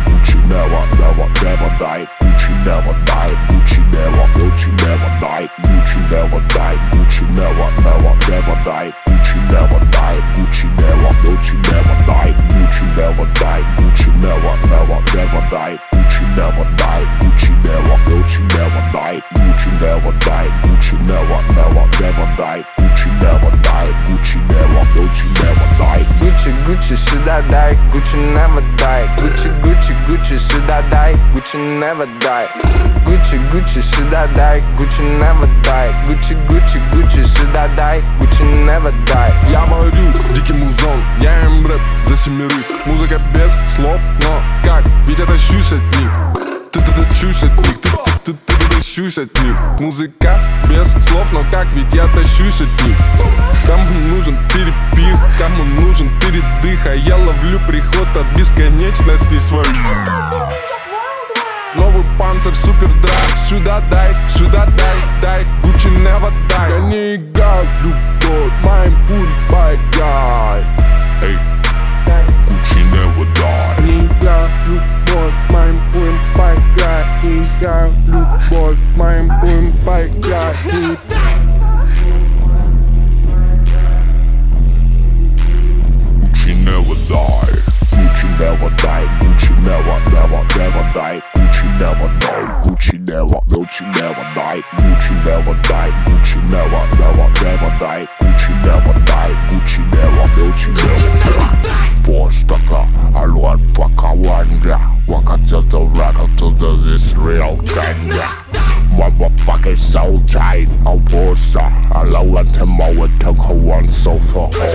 Gucci never, never, never die. Gucci never die. Gucci never, Gucci never die. Gucci never die. Gucci never, never, never die. Gucci never die. Gucci never, Gucci never die. Gucci never die. Gucci never, never, never die. Gucci never die. Gucci never, Gucci never die. Gucci never die. Gucci never, never, never die. Gucci never die. Gucci never, Gucci never die. Gucci, Gucci, should I die? Gucci never die. Gucci, Gucci, Gucci, should I die? Gucci never die. Gucci, Gucci, should I die? Gucci never die. Gucci, Gucci, Gucci, should I die? Gucci never die. Я варю дикий музон, я им рэп за семерых. Музыка без слов, но как? Ведь я тащусь от них. Ты тащусь от них, ты тащусь от них. Музыка без слов, но как? Ведь я тащусь от них. Кому нужен перепих, кому нужен передых, а я ловлю приход от бесконечности свой. Новый панцирь, супер драйв. Сюда дай, дай. Gucci never die. Я не играю в любовь, моим путь байгай. Эй, Gucci never die. Не играю в любовь, моим путь байгай. Не играю в любовь, моим путь байгай. Gucci never die. Gucci never die. Gucci never, never, never die. Gucci never die. Gucci never, Gucci never die. Gucci never die. Gucci never, never, never die. Gucci never die. Gucci never, Gucci never die. Постака, алуан пакаванга. Welcome to the record, to this real ganga. Motherfucking soul tight, I'll force her. I love what I'm with, took her one so for all.